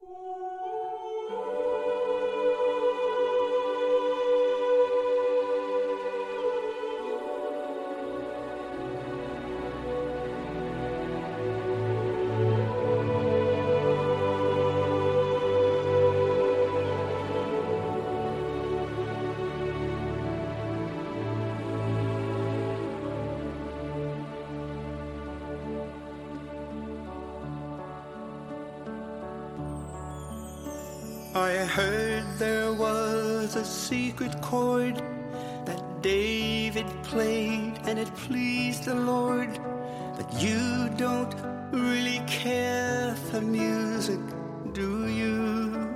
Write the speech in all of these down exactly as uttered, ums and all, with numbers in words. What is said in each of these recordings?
I heard there was a secret chord that David played and it pleased the Lord. But you don't really care for music, do you?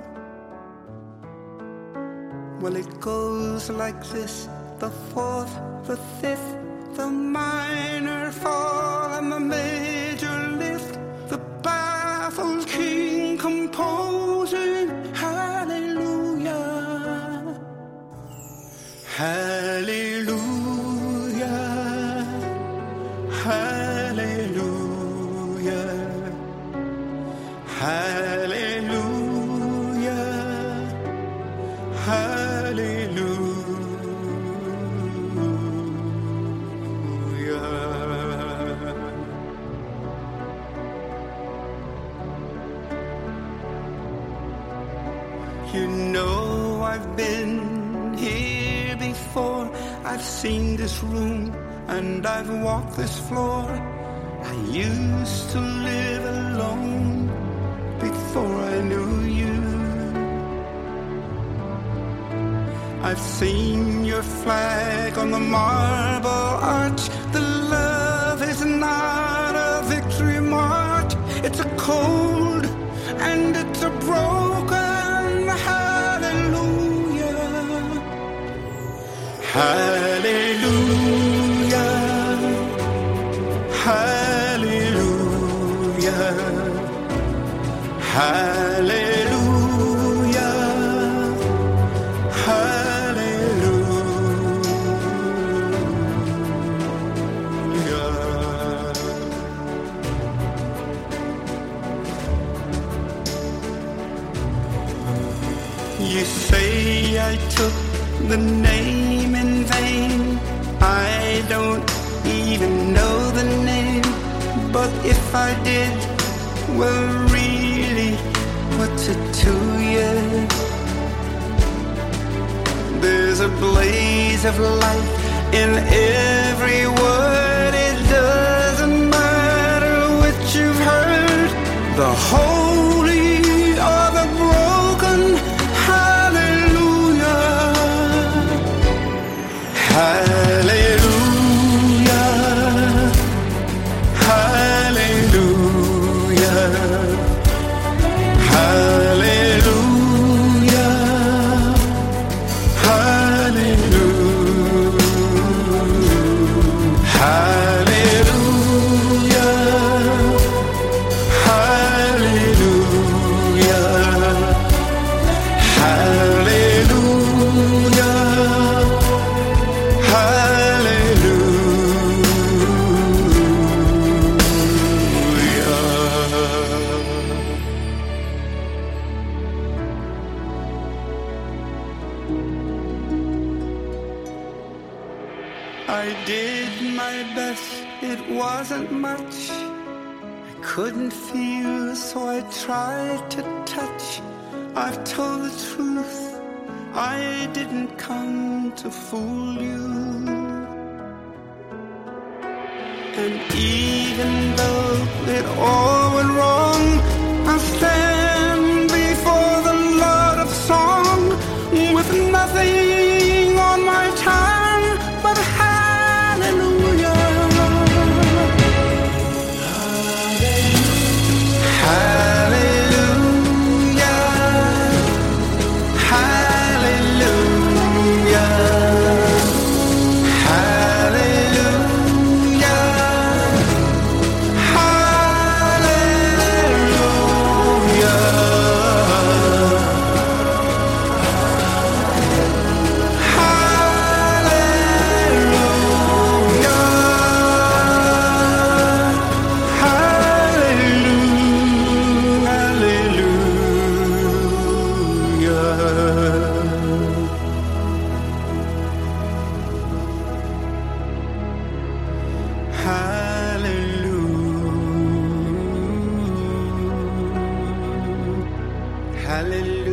Well, it goes like this: the fourth, the fifth, the minor fall and the major lift, the baffled king composing hallelujah, hallelujah, hallelujah, hallelujah, hallelujah. You know I've been here before. I've seen this room and I've walked this floor. I used to live alone before I knew you. I've seen your flag on the marble arch. The love is not a victory march. It's a cold and it's a broken hallelujah, hallelujah, hallelujah, hallelujah, You say I took the name in vain. I don't even know the name. But if I did, well really, what's it to you? There's a blaze of light in every word. It doesn't matter which you've heard, the holy or the broken. Hallelujah, hallelujah, hallelujah, hallelujah, hallelujah, hallelujah, hallelujah. I did my best, it wasn't much. I couldn't feel, so I tried to touch. I've told the truth, I didn't come to fool you. And even though it all went wrong, I'll stand before the Lord of song with nothing on my tongue but hallelujah. Hallelujah. Hallelujah. Hallelujah. Hallelujah. Hallelujah. Hallelujah.